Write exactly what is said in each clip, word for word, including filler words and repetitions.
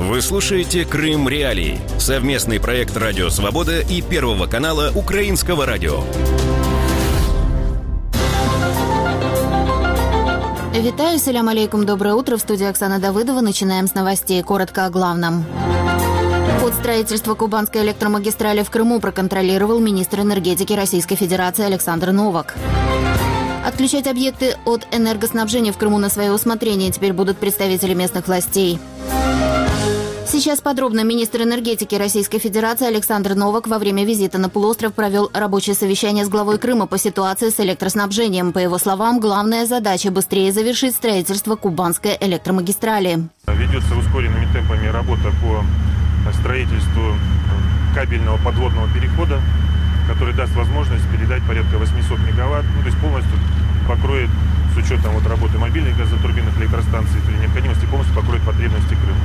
Вы слушаете «Крым Реалии» – совместный проект «Радио Свобода» и Первого канала Украинского радио. Витаю, салям алейкум, доброе утро. В студии Оксана Давыдова. Начинаем с новостей. Коротко о главном. Ход строительства Кубанской электромагистрали в Крыму проконтролировал министр энергетики Российской Федерации Александр Новак. Отключать объекты от энергоснабжения в Крыму на свое усмотрение теперь будут представители местных властей. Сейчас подробно. Министр энергетики Российской Федерации Александр Новак во время визита на полуостров провел рабочее совещание с главой Крыма по ситуации с электроснабжением. По его словам, главная задача – быстрее завершить строительство Кубанской электромагистрали. Ведется ускоренными темпами работа по строительству кабельного подводного перехода, который даст возможность передать порядка восемьсот мегаватт, ну, то есть полностью покроет, с учетом вот работы мобильных газотурбинных электростанций, при необходимости полностью покроет потребности Крыма.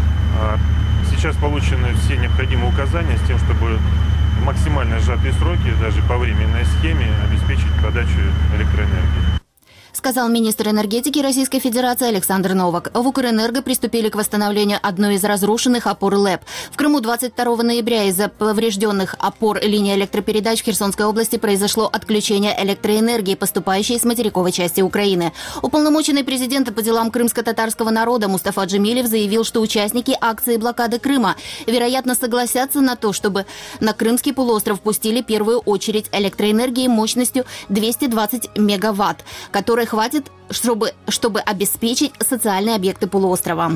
Сейчас получены все необходимые указания с тем, чтобы в максимально сжатые сроки, даже по временной схеме, обеспечить подачу электроэнергии. Сказал министр энергетики Российской Федерации Александр Новак. В Укрэнерго приступили к восстановлению одной из разрушенных опор ЛЭП. В Крыму двадцать второго ноября из-за поврежденных опор линии электропередач в Херсонской области произошло отключение электроэнергии, поступающей с материковой части Украины. Уполномоченный президента по делам крымско-татарского народа Мустафа Джемилев заявил, что участники акции блокады Крыма, вероятно, согласятся на то, чтобы на Крымский полуостров пустили первую очередь электроэнергии мощностью двести двадцать мегаватт, которая хватит, чтобы, чтобы обеспечить социальные объекты полуострова.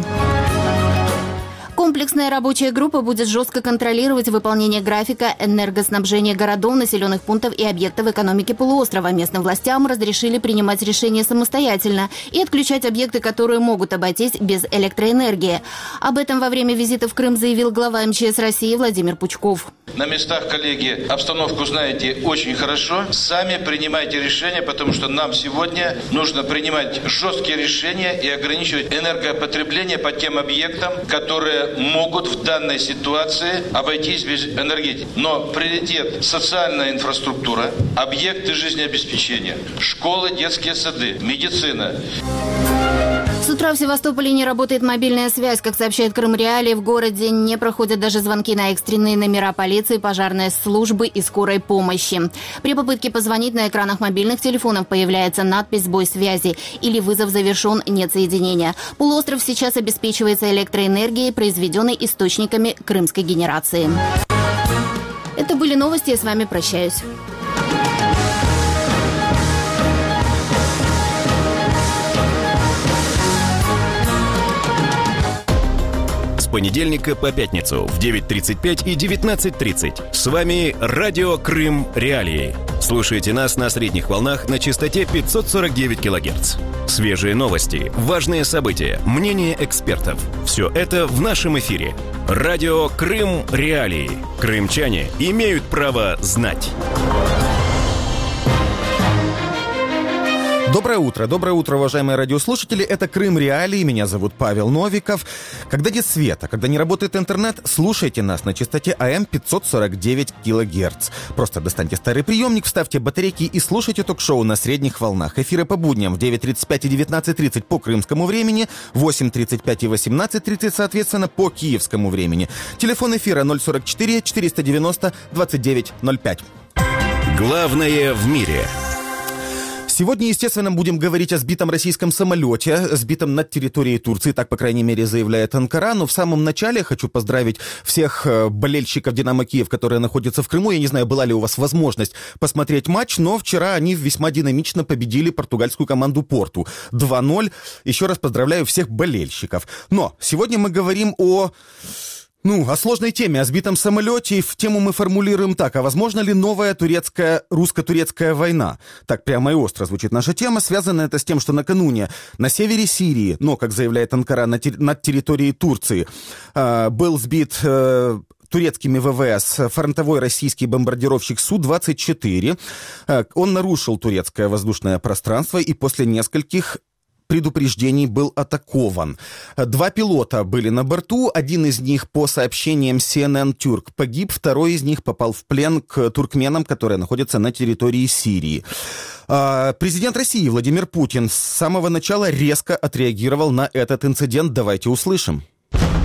Комплексная рабочая группа будет жестко контролировать выполнение графика энергоснабжения городов, населенных пунктов и объектов экономики полуострова. Местным властям разрешили принимать решения самостоятельно и отключать объекты, которые могут обойтись без электроэнергии. Об этом во время визита в Крым заявил глава эм че эс России Владимир Пучков. На местах, коллеги, обстановку знаете очень хорошо. Сами принимайте решения, потому что нам сегодня нужно принимать жесткие решения и ограничивать энергопотребление по тем объектам, которые могут в данной ситуации обойтись без энергетики. Но приоритет – социальная инфраструктура, объекты жизнеобеспечения, школы, детские сады, медицина. С утра в Севастополе не работает мобильная связь. Как сообщает Крым Реалии, в городе не проходят даже звонки на экстренные номера полиции, пожарной службы и скорой помощи. При попытке позвонить на экранах мобильных телефонов появляется надпись «Сбой связи» или «Вызов завершен, нет соединения». Полуостров сейчас обеспечивается электроэнергией, произведенной источниками крымской генерации. Это были новости, я с вами прощаюсь. С понедельника по пятницу в девять тридцать пять и девятнадцать тридцать. С вами радио «Крым Реалии». Слушайте нас на средних волнах на частоте пятьсот сорок девять килогерц. Свежие новости, важные события, мнения экспертов. Все это в нашем эфире. Радио «Крым Реалии». Крымчане имеют право знать. Доброе утро, доброе утро, уважаемые радиослушатели. Это Крым Реалии, меня зовут Павел Новиков. Когда нет света, когда не работает интернет, слушайте нас на частоте а эм пятьсот сорок девять килогерц. Просто достаньте старый приемник, вставьте батарейки и слушайте ток-шоу на средних волнах. Эфиры по будням в девять тридцать пять и девятнадцать тридцать по крымскому времени, восемь тридцать пять и восемнадцать тридцать, соответственно, по киевскому времени. Телефон эфира ноль сорок четыре четыреста девяносто двадцать девять ноль пять. Главное в мире. Сегодня, естественно, будем говорить о сбитом российском самолете, сбитом над территорией Турции, так, по крайней мере, заявляет Анкара. Но в самом начале хочу поздравить всех болельщиков «Динамо Киев», которые находятся в Крыму. Я не знаю, была ли у вас возможность посмотреть матч, но вчера они весьма динамично победили португальскую команду «Порту» два ноль. Еще раз поздравляю всех болельщиков. Но сегодня мы говорим о... Ну, о сложной теме, о сбитом самолете, и в тему мы формулируем так: а возможно ли новая турецкая, русско-турецкая война? Так прямо и остро звучит наша тема. Связано это с тем, что накануне на севере Сирии, но, как заявляет Анкара, на те, над территорией Турции, э, был сбит... Э, турецкими ВВС фронтовой российский бомбардировщик Су двадцать четыре. Он нарушил турецкое воздушное пространство и после нескольких предупреждений был атакован. Два пилота были на борту, один из них, по сообщениям си эн эн Тюрк, погиб, второй из них попал в плен к туркменам, которые находятся на территории Сирии. Президент России Владимир Путин с самого начала резко отреагировал на этот инцидент. Давайте услышим.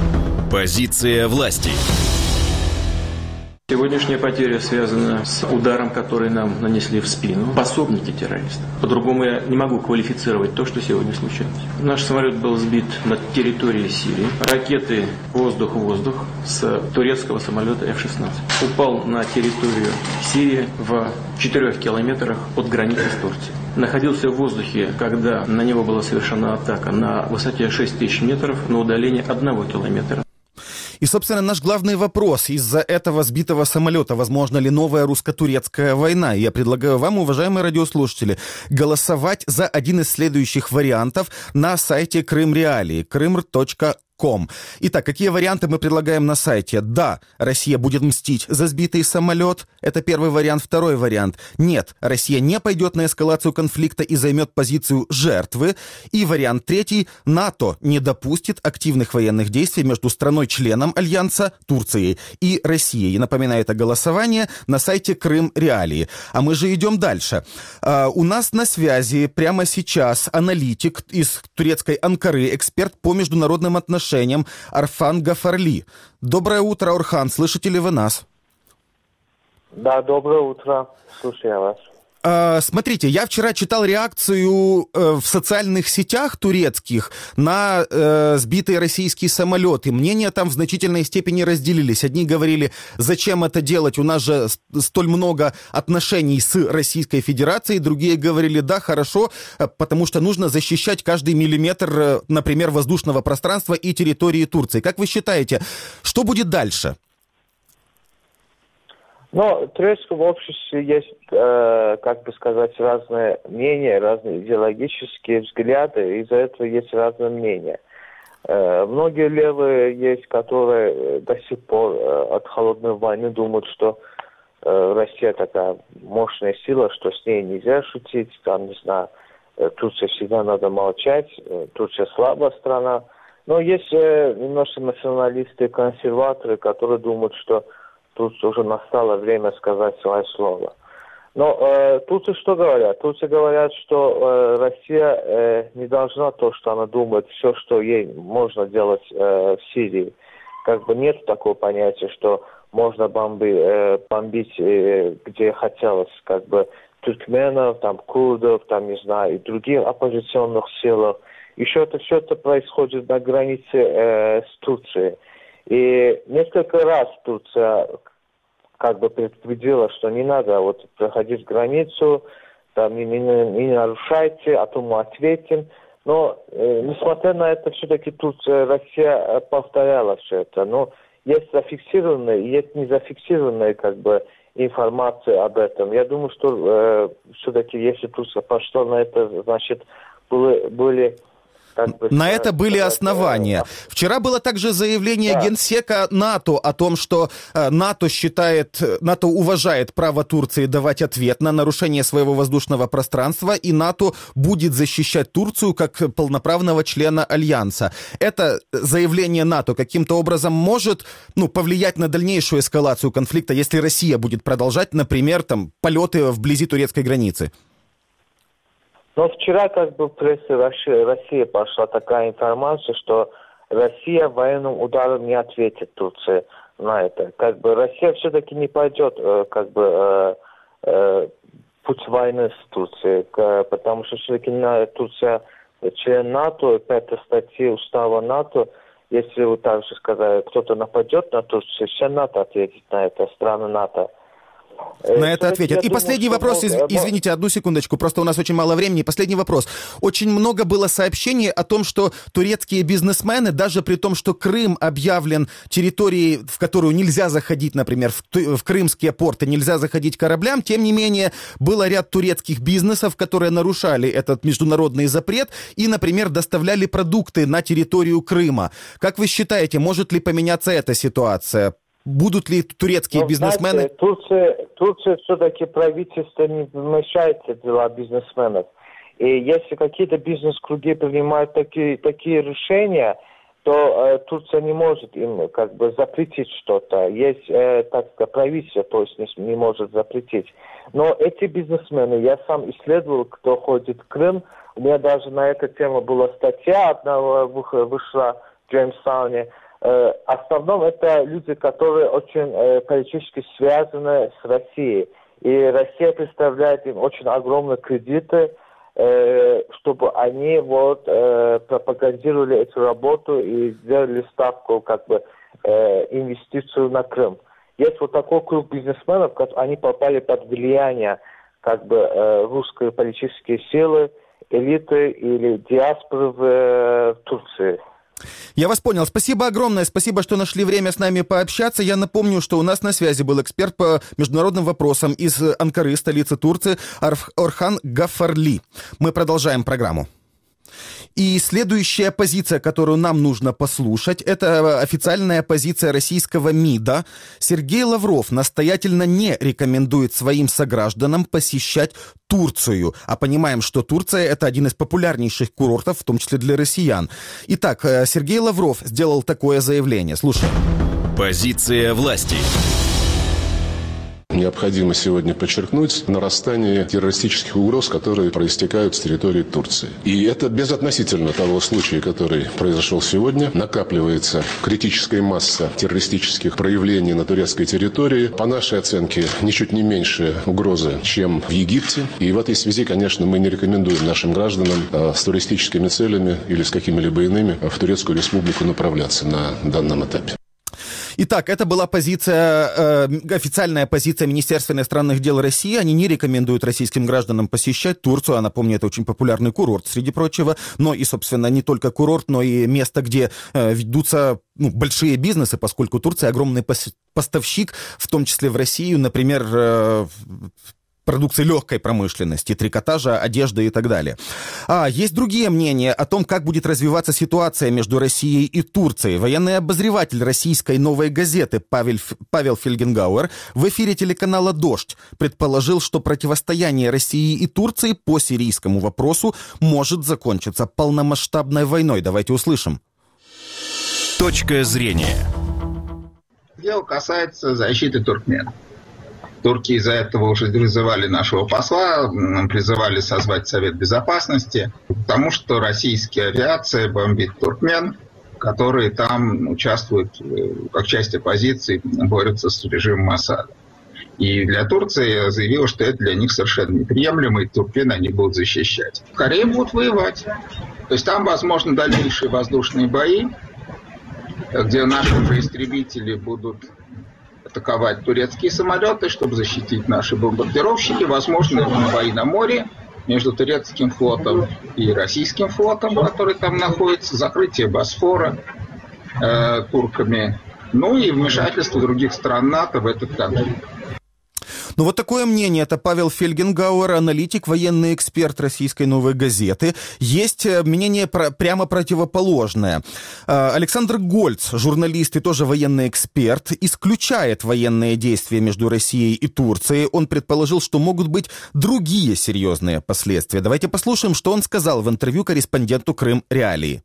Позиция власти. Сегодняшняя потеря связана с ударом, который нам нанесли в спину пособники террористов. По-другому я не могу квалифицировать то, что сегодня случилось. Наш самолет был сбит над территорией Сирии. Ракеты воздух-воздух с турецкого самолета эф шестнадцать. Упал на территорию Сирии в четырех километрах от границы с Турцией. Находился в воздухе, когда на него была совершена атака на высоте шесть тысяч метров на удалении одного километра. И, собственно, наш главный вопрос. Из-за этого сбитого самолета возможно ли новая русско-турецкая война? Я предлагаю вам, уважаемые радиослушатели, голосовать за один из следующих вариантов на сайте Крым Реалии, крым точка ком. Итак, какие варианты мы предлагаем на сайте? Да, Россия будет мстить за сбитый самолет. Это первый вариант. Второй вариант. Нет, Россия не пойдет на эскалацию конфликта и займет позицию жертвы. И вариант третий. НАТО не допустит активных военных действий между страной-членом Альянса, Турцией, и Россией. И напоминаю, это голосование на сайте Крым Реалии. А мы же идем дальше. А, у нас на связи прямо сейчас аналитик из турецкой Анкары, эксперт по международным отношениям Орхан Гафарли. Доброе утро, Орхан. Слышите ли вы нас? Да, доброе утро. Слушаю я вас. А, смотрите, я вчера читал реакцию э, в социальных сетях турецких на э, сбитый российский самолет, и мнения там в значительной степени разделились. Одни говорили, зачем это делать, у нас же столь много отношений с Российской Федерацией, другие говорили, да, хорошо, потому что нужно защищать каждый миллиметр, например, воздушного пространства и территории Турции. Как вы считаете, что будет дальше? Ну, в турецком обществе есть, э, как бы сказать, разные мнения, разные идеологические взгляды, из-за этого есть разные мнения. Э, многие левые есть, которые до сих пор э, от холодной войны думают, что э, Россия такая мощная сила, что с ней нельзя шутить, там, не знаю, э, Турция всегда надо молчать, э, Турция слабая страна. Но есть э, немножко националисты, консерваторы, которые думают, что тут уже настало время сказать свое слово. Но э, Турция что говорят? Турция говорят, что э, Россия э, не должна то, что она думает, все, что ей можно делать э, в Сирии. Как бы нет такого понятия, что можно бомби, э, бомбить, э, где хотелось, как бы туркменов, там, курдов, там, не знаю, и других оппозиционных сил. Еще это все это происходит на границе э, с Турцией. И несколько раз Турция как бы предупредила, что не надо вот проходить границу, там не, не, не нарушайте, а то мы ответим. Но э, несмотря на это, все-таки Турция, Россия повторяла все это. Но есть зафиксированная и есть незафиксированная как бы информация об этом. Я думаю, что э, все-таки если Турция пошла на это, значит были... были Как бы, на это были основания. Вчера было также заявление да. Генсека НАТО о том, что НАТО считает, НАТО уважает право Турции давать ответ на нарушение своего воздушного пространства, и НАТО будет защищать Турцию как полноправного члена Альянса. Это заявление НАТО каким-то образом может, ну, повлиять на дальнейшую эскалацию конфликта, если Россия будет продолжать, например, там, полеты вблизи турецкой границы? Но вчера как бы в прессе России, России пошла такая информация, что Россия военным ударом не ответит Турции на это. Как бы Россия все-таки не пойдет э, как бы э, э, путь войны с Турцией, э, потому что все-таки Турция член НАТО, пятая статья устава НАТО. Если вы также сказали, кто-то нападет на Турцию, все НАТО ответит на это, страны НАТО. На это ответят. И последний вопрос, извините, одну секундочку, просто у нас очень мало времени. Последний вопрос. Очень много было сообщений о том, что турецкие бизнесмены, даже при том, что Крым объявлен территорией, в которую нельзя заходить, например, в, в крымские порты, нельзя заходить кораблям, тем не менее, был ряд турецких бизнесов, которые нарушали этот международный запрет и, например, доставляли продукты на территорию Крыма. Как вы считаете, может ли поменяться эта ситуация? Будут ли турецкие Но, бизнесмены... Знаете, Турция, Турция все-таки правительство не вмешается в дела бизнесменов. И если какие-то бизнес-круги принимают такие, такие решения, то э, Турция не может им как бы запретить что-то. Есть э, так сказать, правительство, то есть не, не может запретить. Но эти бизнесмены, я сам исследовал, кто ходит в Крым. У меня даже на эту тему была статья одна вышла в Джеймстауне. в основном это люди, которые очень политически связаны с Россией. И Россия представляет им очень огромные кредиты, чтобы они вот пропагандировали эту работу и сделали ставку, как бы, инвестицию на Крым. Есть вот такой круг бизнесменов, они попали под влияние, как бы, русской политические силы, элиты или диаспоры в Турции. Я вас понял. Спасибо огромное. Спасибо, что нашли время с нами пообщаться. Я напомню, что у нас на связи был эксперт по международным вопросам из Анкары, столицы Турции, Орхан Гафарли. Мы продолжаем программу. И следующая позиция, которую нам нужно послушать, это официальная позиция российского МИДа. Сергей Лавров настоятельно не рекомендует своим согражданам посещать Турцию. А понимаем, что Турция – это один из популярнейших курортов, в том числе для россиян. Итак, Сергей Лавров сделал такое заявление. Слушаем. Позиция власти. Необходимо сегодня подчеркнуть нарастание террористических угроз, которые проистекают с территории Турции. И это безотносительно того случая, который произошел сегодня. Накапливается критическая масса террористических проявлений на турецкой территории. По нашей оценке, ничуть не меньше угрозы, чем в Египте. И в этой связи, конечно, мы не рекомендуем нашим гражданам э, с туристическими целями или с какими-либо иными в Турецкую республику направляться на данном этапе. Итак, это была позиция, э, официальная позиция Министерства иностранных дел России. Они не рекомендуют российским гражданам посещать Турцию. А напомню, это очень популярный курорт, среди прочего. Но и, собственно, не только курорт, но и место, где э, ведутся ну, большие бизнесы, поскольку Турция огромный пос- поставщик, в том числе в Россию, например, э, продукции легкой промышленности, трикотажа, одежды и так далее. А есть другие мнения о том, как будет развиваться ситуация между Россией и Турцией. Военный обозреватель российской «Новой газеты» Павел, Павел Фельгенгауэр в эфире телеканала «Дождь» предположил, что противостояние России и Турции по сирийскому вопросу может закончиться полномасштабной войной. Давайте услышим. Точка зрения. Дело касается защиты туркмен. Турки из-за этого уже вызывали нашего посла, призывали созвать Совет Безопасности, потому что российская авиация бомбит туркмен, которые там участвуют как часть оппозиции, борются с режимом Асада. И для Турции заявила, что это для них совершенно неприемлемо, и туркмен они будут защищать. Корея будут воевать. То есть там, возможно, дальнейшие воздушные бои, где наши же истребители будут атаковать турецкие самолеты, чтобы защитить наши бомбардировщики. Возможно, бои на море между турецким флотом и российским флотом, который там находится, закрытие Босфора э, турками, ну и вмешательство других стран НАТО в этот конфликт. Ну вот такое мнение. Это Павел Фельгенгауэр, аналитик, военный эксперт российской «Новой газеты». Есть мнение про, прямо противоположное. Александр Гольц, журналист и тоже военный эксперт, исключает военные действия между Россией и Турцией. Он предположил, что могут быть другие серьезные последствия. Давайте послушаем, что он сказал в интервью корреспонденту «Крым Реалии».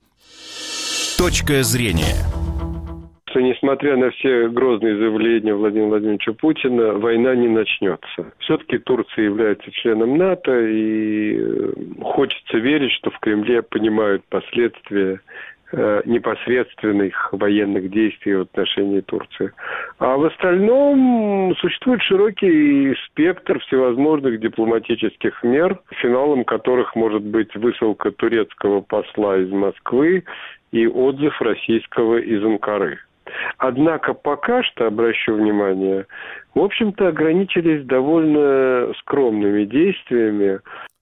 Точка зрения. Что, несмотря на все грозные заявления Владимира Владимировича Путина, война не начнется. Все-таки Турция является членом НАТО, и хочется верить, что в Кремле понимают последствия э, непосредственных военных действий в отношении Турции. А в остальном существует широкий спектр всевозможных дипломатических мер, финалом которых может быть высылка турецкого посла из Москвы и отзыв российского из Анкары. Однако пока что, обращу внимание, в общем-то ограничились довольно скромными действиями.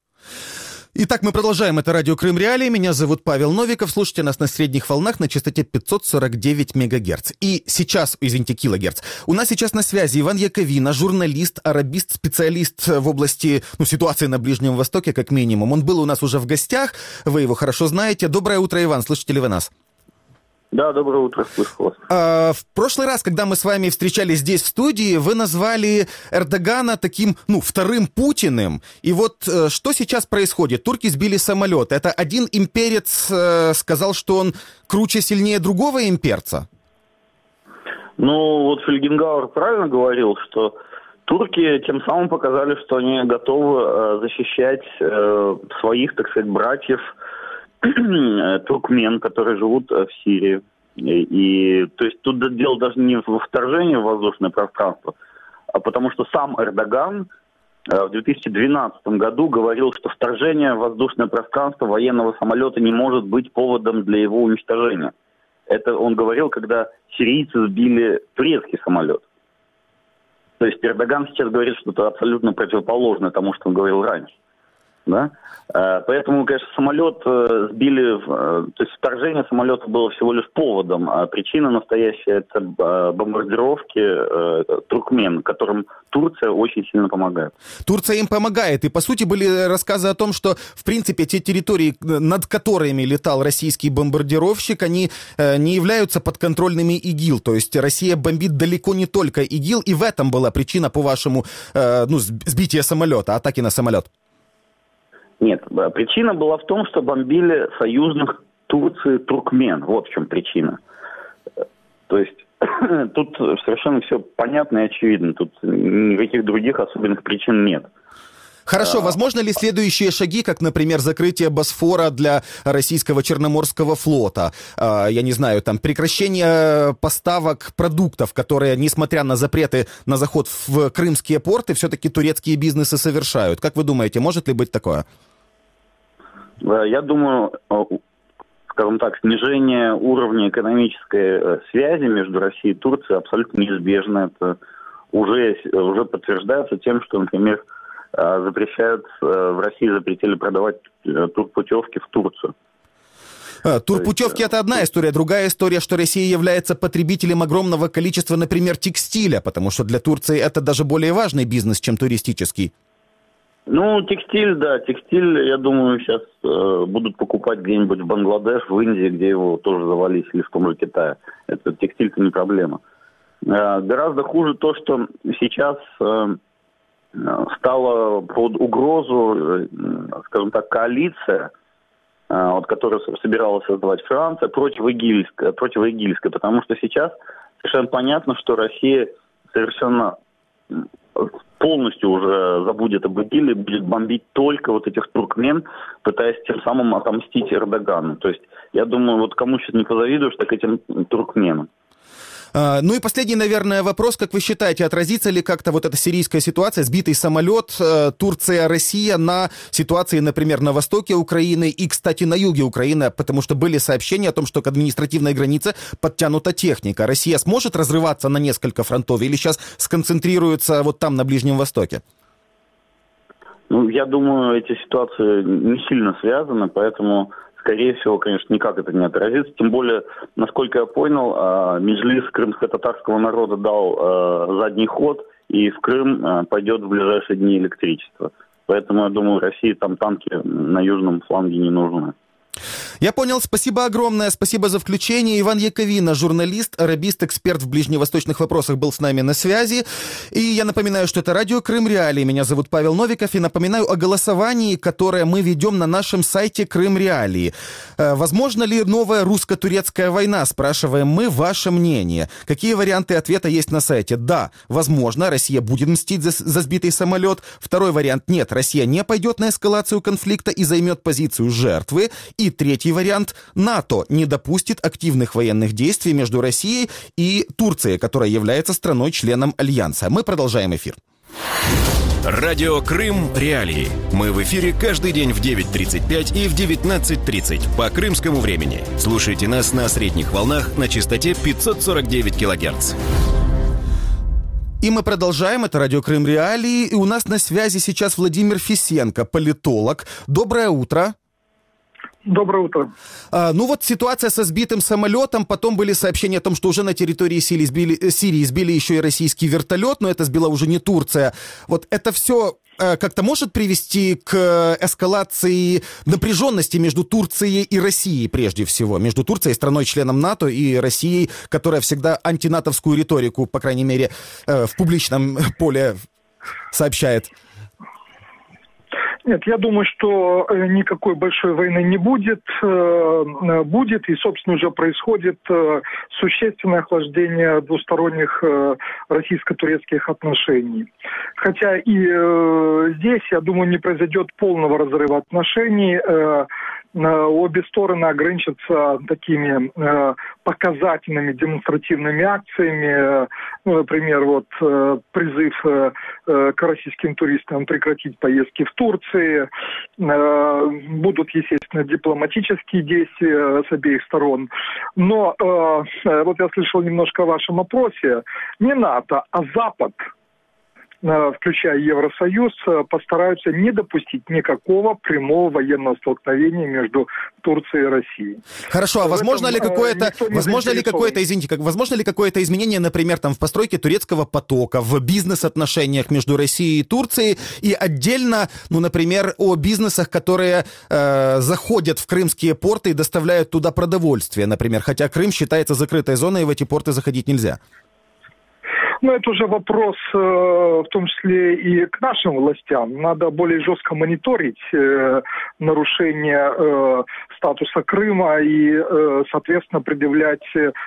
Итак, мы продолжаем. Это радио Крым Реалии. Меня зовут Павел Новиков. Слушайте нас на средних волнах на частоте пятьсот сорок девять мегагерц. И сейчас, извините, килогерц. У нас сейчас на связи Иван Яковина, журналист, арабист, специалист в области ну, ситуации на Ближнем Востоке, как минимум. Он был у нас уже в гостях. Вы его хорошо знаете. Доброе утро, Иван. Слышите ли вы нас? Да, доброе утро, слышу вас. А, в прошлый раз, когда мы с вами встречались здесь в студии, вы назвали Эрдогана таким, ну, вторым Путиным. И вот что сейчас происходит? Турки сбили самолет. Это один имперец э, сказал, что он круче, сильнее другого имперца? Ну, вот Фельгенгауэр правильно говорил, что турки тем самым показали, что они готовы э, защищать э, своих, так сказать, братьев, туркмен, которые живут в Сирии. И, и то есть тут дело даже не во вторжении в воздушное пространство, а потому что сам Эрдоган в две тысячи двенадцатом году говорил, что вторжение в воздушное пространство военного самолета не может быть поводом для его уничтожения. Это он говорил, когда сирийцы сбили турецкий самолет. То есть Эрдоган сейчас говорит что-то абсолютно противоположное тому, что он говорил раньше. Да? Поэтому, конечно, самолет сбили, то есть вторжение самолета было всего лишь поводом, а причина настоящая – это бомбардировки туркмен, которым Турция очень сильно помогает. Турция им помогает, и по сути были рассказы о том, что в принципе те территории, над которыми летал российский бомбардировщик, они не являются подконтрольными ИГИЛ, то есть Россия бомбит далеко не только ИГИЛ, и в этом была причина, по-вашему, ну, сбития самолета, атаки на самолет. Нет, причина была в том, что бомбили союзных Турции туркмен. Вот в чем причина. То есть тут совершенно все понятно и очевидно. Тут никаких других особенных причин нет. Хорошо, возможно ли следующие шаги, как, например, закрытие Босфора для российского Черноморского флота? Я не знаю, там, прекращение поставок продуктов, которые, несмотря на запреты на заход в крымские порты, все-таки турецкие бизнесы совершают. Как вы думаете, может ли быть такое? Я думаю, скажем так, снижение уровня экономической связи между Россией и Турцией абсолютно неизбежно. Это уже, уже подтверждается тем, что, например, запрещают, в России запретили продавать турпутевки в Турцию. А, турпутевки — это одна история. Другая история, что Россия является потребителем огромного количества, например, текстиля, потому что для Турции это даже более важный бизнес, чем туристический. Ну, текстиль, да, текстиль, я думаю, сейчас э, будут покупать где-нибудь в Бангладеш, в Индии, где его тоже завались, или в том же Китае. Это текстиль-то не проблема. Э, гораздо хуже то, что сейчас э, стала под угрозу, э, скажем так, коалиция, э, вот, которую собиралась создавать Франция, противоигильская, противоигильская, потому что сейчас совершенно понятно, что Россия совершенно полностью уже забудет об ИГИЛе, будет бомбить только вот этих туркмен, пытаясь тем самым отомстить Эрдогану. То есть, я думаю, вот кому сейчас не позавидуешь, так этим туркменам. А, ну и последний, наверное, вопрос. Как вы считаете, отразится ли как-то вот эта сирийская ситуация, сбитый самолет, Турция, Россия на ситуации, например, на востоке Украины и, кстати, на юге Украины, потому что были сообщения о том, что к административной границе подтянута техника. Россия сможет разрываться на несколько фронтов или сейчас сконцентрируется вот там, на Ближнем Востоке? Ну, я думаю, эти ситуации не сильно связаны, поэтому... Скорее всего, конечно, никак это не отразится. Тем более, насколько я понял, Меджлис крымско-татарского народа дал задний ход, и в Крым пойдет в ближайшие дни электричество. Поэтому, я думаю, России там танки на южном фланге не нужны. Я понял, спасибо огромное, спасибо за включение. Иван Яковина, журналист, арабист, эксперт в ближневосточных вопросах, был с нами на связи. И я напоминаю, что это радио Крым Реалии. Меня зовут Павел Новиков. И напоминаю о голосовании, которое мы ведем на нашем сайте Крым Реалии. Возможно ли новая русско-турецкая война? Спрашиваем мы ваше мнение. Какие варианты ответа есть на сайте? Да, возможно, Россия будет мстить за, за сбитый самолет. Второй вариант: нет, Россия не пойдет на эскалацию конфликта и займет позицию жертвы. И третий вариант: НАТО не допустит активных военных действий между Россией и Турцией, которая является страной-членом Альянса. Мы продолжаем эфир. Радио Крым Реалии. Мы в эфире каждый день в девять тридцать пять и в девятнадцать тридцать по крымскому времени. Слушайте нас на средних волнах на частоте пятьсот сорок девять килогерц. И мы продолжаем. Это радио Крым Реалии. И у нас на связи сейчас Владимир Фисенко, политолог. Доброе утро. Доброе утро. А, ну вот ситуация со сбитым самолетом, потом были сообщения о том, что уже на территории Сирии сбили, Сирии сбили еще и российский вертолет, но это сбила уже не Турция. Вот это все э, как-то может привести к эскалации напряженности между Турцией и Россией прежде всего, между Турцией, страной-членом НАТО, и Россией, которая всегда антинатовскую риторику, по крайней мере, э, в публичном поле сообщает. Нет, я думаю, что никакой большой войны не будет. Будет и, собственно, уже происходит существенное охлаждение двусторонних российско-турецких отношений. Хотя и здесь, я думаю, не произойдет полного разрыва отношений. обе стороны ограничатся такими показательными демонстративными акциями. Ну, например, вот призыв к российским туристам прекратить поездки в Турции. Будут, естественно, дипломатические действия с обеих сторон. Но вот я слышал немножко о вашем опросе. Не НАТО, а Запад, включая Евросоюз, постараются не допустить никакого прямого военного столкновения между Турцией и Россией. Хорошо, а возможно ли какое-то, возможно ли какое-то, извините, как, возможно ли какое-то изменение, например, там в постройке турецкого потока, в бизнес-отношениях между Россией и Турцией, и отдельно, ну, например, о бизнесах, которые э, заходят в крымские порты и доставляют туда продовольствие, например, хотя Крым считается закрытой зоной, и в эти порты заходить нельзя? Ну, это уже вопрос, э, в том числе и к нашим властям. Надо более жестко мониторить э, нарушение э, статуса Крыма и, э, соответственно, предъявлять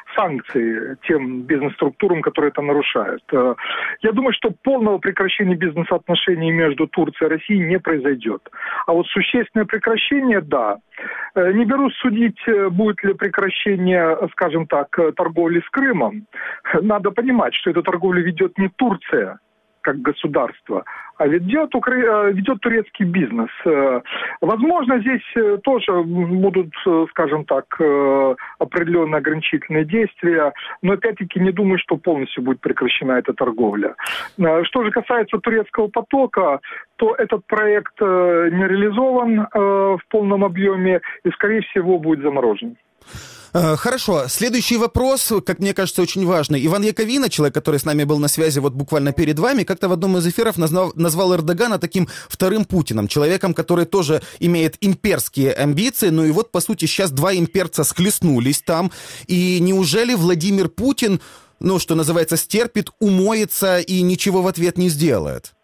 санкции тем бизнес-структурам, которые это нарушают. Э, я думаю, что полного прекращения бизнес-отношений между Турцией и Россией не произойдет. А вот существенное прекращение, да. Э, не берусь судить, будет ли прекращение, скажем так, торговли с Крымом. Надо понимать, что эта торговля ведет не Турция как государство, а ведет, укра... ведет турецкий бизнес. Возможно, здесь тоже будут, скажем так, определенные ограничительные действия, но опять-таки не думаю, что полностью будет прекращена эта торговля. Что же касается турецкого потока, то этот проект не реализован в полном объеме и, скорее всего, будет заморожен. Хорошо. Следующий вопрос, как мне кажется, очень важный. Иван Яковина, человек, который с нами был на связи вот буквально перед вами, как-то в одном из эфиров назвал, назвал Эрдогана таким вторым Путиным, человеком, который тоже имеет имперские амбиции, ну и вот, по сути, сейчас два имперца схлестнулись там, и неужели Владимир Путин, ну, что называется, стерпит, умоется и ничего в ответ не сделает?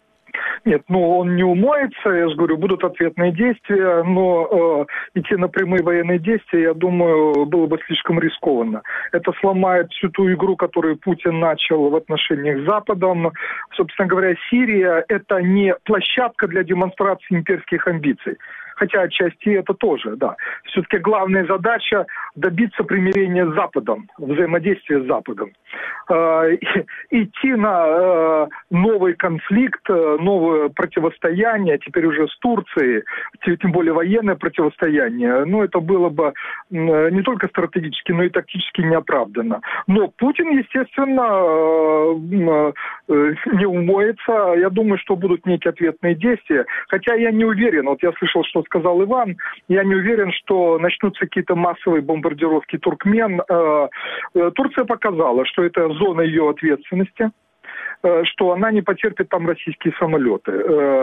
Нет, ну он не умоется, я же говорю, будут ответные действия, но э, идти на прямые военные действия, я думаю, было бы слишком рискованно. Это сломает всю ту игру, которую Путин начал в отношениях с Западом. Собственно говоря, Сирия – это не площадка для демонстрации имперских амбиций. Хотя отчасти это тоже, да. Все-таки главная задача – добиться примирения с Западом, взаимодействия с Западом. Э, идти на э, новый конфликт, новое противостояние, теперь уже с Турцией, тем более военное противостояние, ну, это было бы не только стратегически, но и тактически неоправданно. Но Путин, естественно, э, э, не умоется. Я думаю, что будут некие ответные действия. Хотя я не уверен, вот я слышал, что сказал Иван, я не уверен, что начнутся какие-то массовые бомбардировки туркмен. Турция показала, что это зона ее ответственности, что она не потерпит там российские самолеты.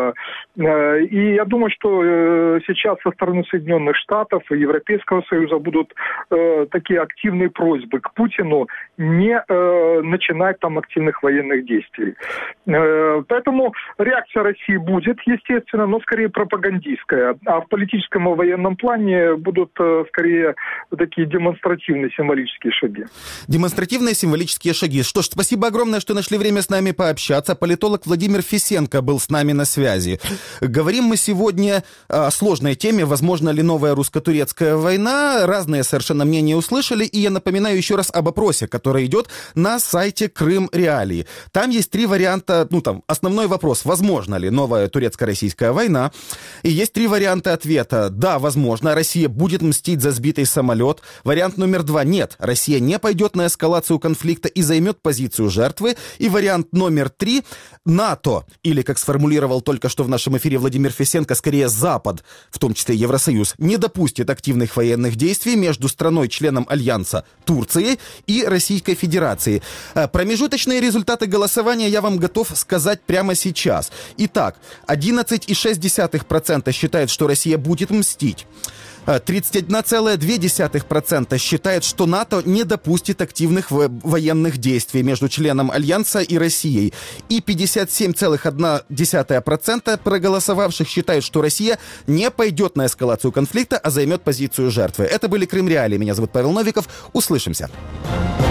И я думаю, что сейчас со стороны Соединенных Штатов и Европейского Союза будут такие активные просьбы к Путину не начинать там активных военных действий. Поэтому реакция России будет, естественно, но скорее пропагандистская. А в политическом и военном плане будут скорее такие демонстративные символические шаги. Демонстративные символические шаги. Что ж, спасибо огромное, что нашли время с нами пообщаться. Политолог Владимир Фисенко был с нами на связи. Говорим мы сегодня о сложной теме, возможно ли новая русско-турецкая война. Разные совершенно мнения услышали, и я напоминаю еще раз об опросе, который идет на сайте Крым Реалии. Там есть три варианта, ну там, основной вопрос, возможно ли новая турецко-российская война, и есть три варианта ответа. Да, возможно, Россия будет мстить за сбитый самолет. Вариант номер два, нет, Россия не пойдет на эскалацию конфликта и займет позицию жертвы. И вариант номер три, НАТО, или, как сформулировал только что в нашем эфире Владимир Фисенко, скорее Запад, в том числе Евросоюз, не допустит активных военных действий между страной-членом Альянса Турцией и Российской Федерацией. Промежуточные результаты голосования я вам готов сказать прямо сейчас. Итак, одиннадцать целых шесть десятых процента считает, что Россия будет мстить. тридцать один целых две десятых процента считает, что НАТО не допустит активных военных действий между членом Альянса и Россией. И пятьдесят семь целых одна десятая процента проголосовавших считают, что Россия не пойдет на эскалацию конфликта, а займет позицию жертвы. Это были Крым Реалии. Меня зовут Павел Новиков. Услышимся.